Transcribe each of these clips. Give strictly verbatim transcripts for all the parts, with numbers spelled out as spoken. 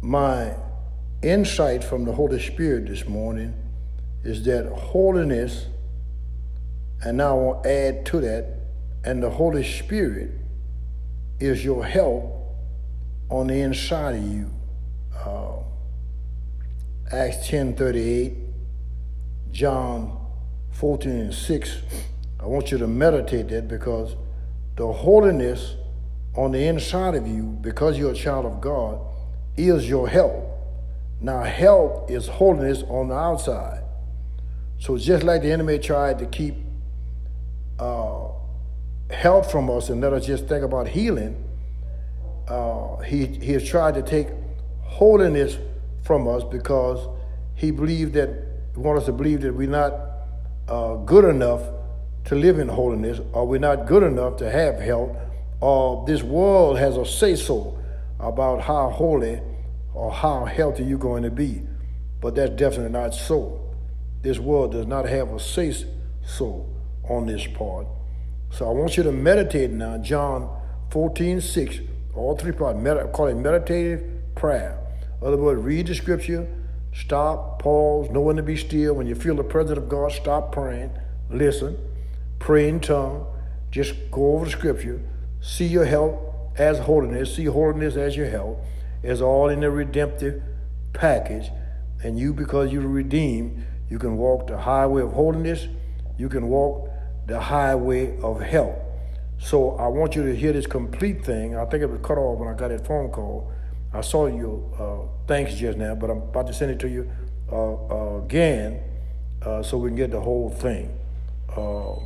my insight from the Holy Spirit this morning is that holiness, and now I want to add to that, and the Holy Spirit is your help on the inside of you. Uh, Acts ten thirty-eight, John fourteen and six. I want you to meditate that, because the holiness on the inside of you, because you're a child of God, is your help. Now, help is holiness on the outside. So just like the enemy tried to keep uh, help from us and let us just think about healing, uh, he, he has tried to take holiness from us, because he believed that, he wants us to believe that we're not uh, good enough to live in holiness, or we're not good enough to have help, or this world has a say-so about how holy or how healthy you're going to be. But that's definitely not so. This world does not have a say-so on this part. So I want you to meditate now, John fourteen six, all three parts. Med- call it meditative prayer. In other words, read the scripture, stop, pause, know when to be still. When you feel the presence of God, stop praying, listen, pray in tongue, just go over the scripture, see your help as holiness, see holiness as your help. It's all in the redemptive package. And you, because you're redeemed, you can walk the highway of holiness. You can walk the highway of help. So I want you to hear this complete thing. I think it was cut off when I got that phone call. I saw your uh, thanks just now, but I'm about to send it to you uh, uh, again uh, so we can get the whole thing. Uh,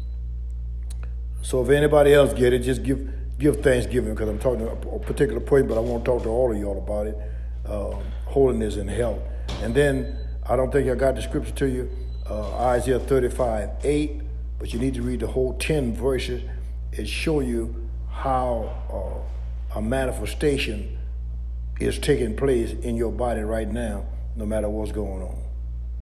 so if anybody else get it, just give give Thanksgiving, because I'm talking to a particular point, but I want to talk to all of y'all about it, uh, holiness and health. And then I don't think I got the scripture to you, uh, Isaiah thirty-five eight, but you need to read the whole ten verses. It show you how uh, a manifestation is taking place in your body right now, no matter what's going on.